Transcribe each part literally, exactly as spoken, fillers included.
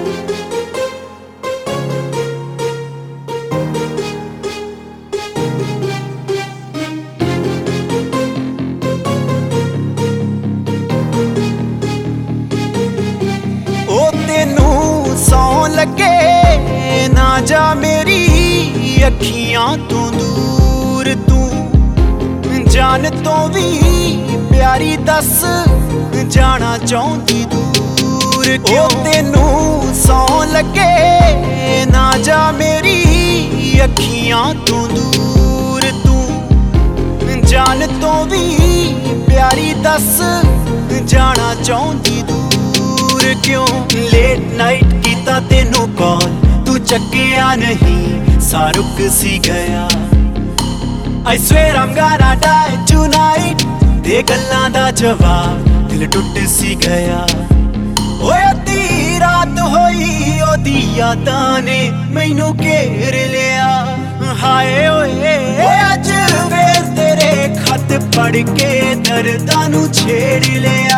लगे ना जा मेरी अखियां तो दूर, तू जान तो भी प्यारी दस जाना चाहती दूर क्यों? तेनू सौ लगे ना जा मेरी अखियां तो दूर, तू जान तो भी प्यारी दस जाना चाहती दूर क्यों? लेट नाइट कीता तेनू कॉल तू चक्किया नहीं, सा रुक सी गया। I swear I'm gonna die tonight, ते गल्लां दा जवाब दिल टुट सी गया। ओए अद्धी रात होई ओदी यादां ने मैनू घेर लिया। हाय ओए अज वेल तेरे खत पढ़ के दर्दां नू छेड़ लिया।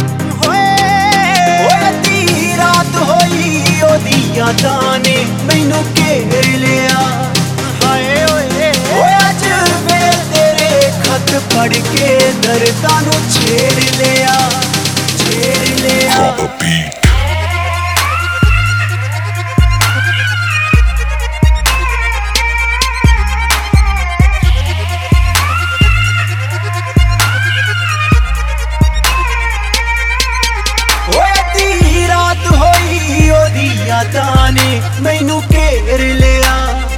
रात होई ओदी यादां ने मैनू घेर लिया। हाय ओए अज वेल तेरे खत पढ़ के दर्दां नू छेड़ लिया, छेड़ लिया। यादां ने मैनू घेर लिया।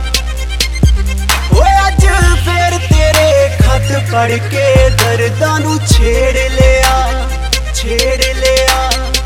ओए अज फिर तेरे खत पढ़ के दर्दां नू छेड़ लिया, छेड़ लिया।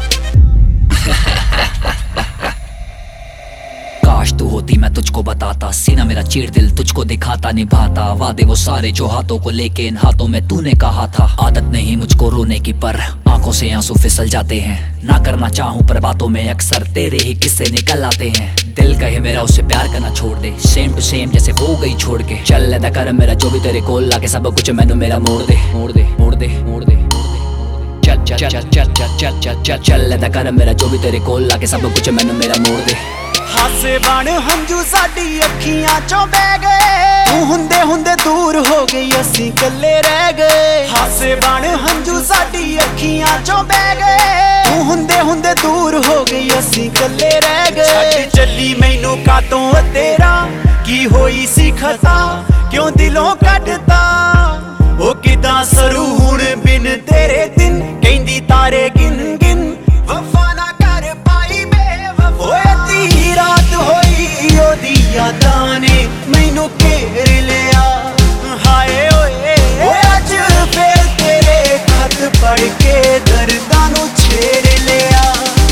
काश तू होती मैं तुझको बताता, सीना मेरा चीर दिल तुझको दिखाता निभाता। वादे वो सारे जो हाथों को लेके इन हाथों में तूने कहा था। आदत नहीं मुझको रोने की पर आंखों से आंसू फिसल जाते हैं। ना करना चाहूं पर बातों में अक्सर तेरे ही किस्से निकल आते हैं। दिल कहे मेरा उससे प्यार करना छोड़ दे, सेम टू सेम जैसे वो गई छोड़ के। चल लेदा कर मेरा जो भी तेरे कोल लाके सब कुछ मैनू मेरा मोड़ दे, मोड़ दे, मोड़ दे, मोड़ दे। चल चल चल चल चल चल चल चल चल लेदा कर मेरा जो भी तेरे कोल लाके सब कुछ मैनू मेरा मोड़ दे। हासे बन हंजू साडी अखियां चों बह गए, तू हुंदे हुंदे दूर हो गई असीं कल्ले रह गए। हासे बन हंजू साडी अखियां चों बह गए, तू हुंदे हुंदे दूर हो गई असीं कल्ले रह गए। छड्ड चली मैनू कातों तेरा की होई सी खता, क्यों दिलों कटदा ओ किदां सरू हुण बिन तेरे दिन कहंदी तारे गिन गिन। वफा ना कर पाई बेवफा, ओए अद्धी रात होई ओदी यादां ने मैनू घेर लिया। हाय ओए अज फिर तेरे खत पढ़ के दर्दां नू छेड़ लिया।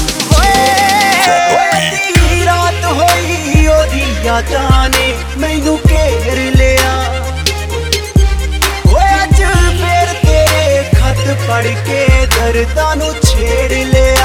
ओए अद्धी रात होई ओदी यादां ने मैनू घेर लिया। ओए अज फिर तेरे खत पढ़ के दर्दां नू छेड़ लिया।